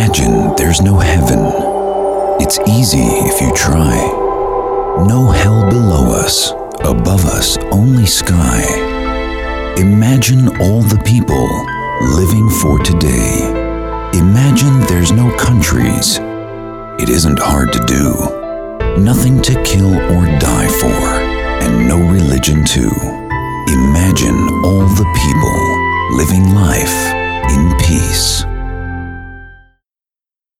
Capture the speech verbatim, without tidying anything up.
Imagine there's no heaven. It's easy if you try. No hell below us, above us only sky. Imagine all the people living for today. Imagine there's no countries. It isn't hard to do. Nothing to kill or die for, and no religion too. Imagine all the people living life in peace.